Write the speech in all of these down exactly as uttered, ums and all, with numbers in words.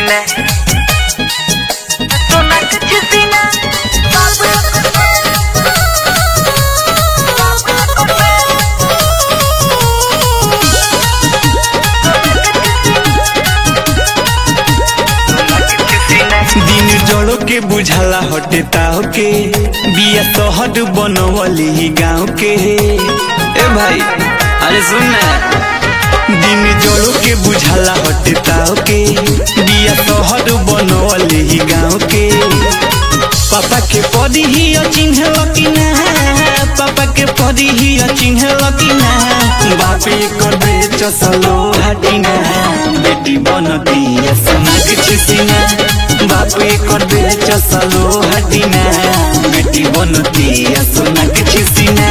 सीना सोना कुछ सीना दिन जड़ो के बुझाला हटे ताओ के बिया शहर बनवली गाँव के। ए भाई अरे सुन ना, दिन जड़ो के बुझाला हटे ताओ के बिया शहर बनवली गाँव के। पापा के पदी ही चिन्ह लकीना, पापा के पदी ही चिन्ह लकीना, बापे कर दे चसलो हटीना, बेटी बनती सोना के सीना, बापे कर दे चसलो हटीना, बेटी बनती सोना के सीना।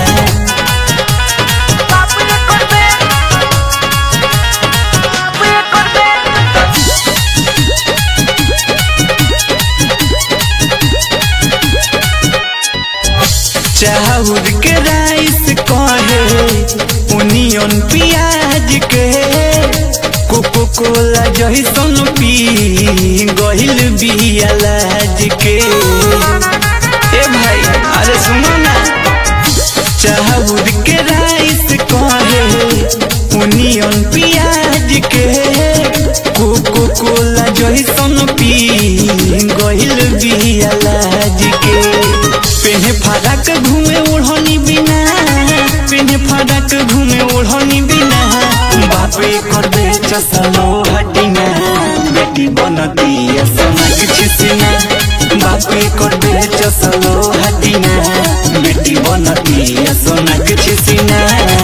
चाउर के राइस कहे ओनियन प्याज के, कोको कोला जैसन पी गहिल बियालाज के। ए भाई अरे सुनो ना, चाउर के राइस कहे ओनियन प्याज के, कोको कोला जैसन पी गहिल बियालाज के। पेने फड़क घूमे ओढ़नी बिना, पेने फड़क घूमे ओढ़नी बिना, बापे कर दे चसलो हटीना, बेटी बनती सोना के सीना, बापे कर दे चसलो हटीना, बेटी बनती सोना के सीना।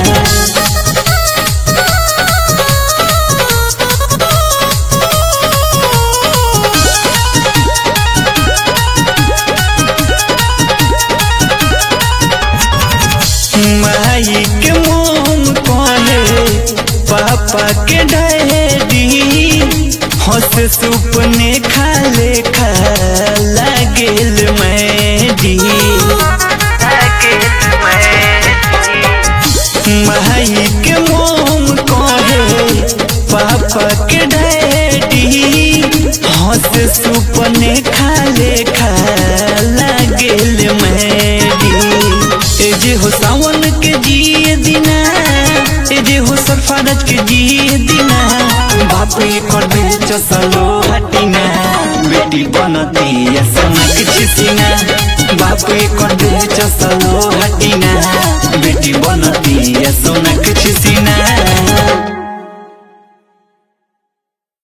माई के मोम कहे पापा के डैडी, हंस सुपने खाले खा लागेल मैडी। माई के मोम कहे पापा के डैडी, हंस सुपने खाले खा लागेल मैडी। ए जे हो सावन के जिए दिना, ए जे हो सरफराज के जिए दिना, बापे कर दे चसलो हटीना, बेटी बनती सोना के सीना, बापे कर दे चसलो हटीना, बेटी बनती सोना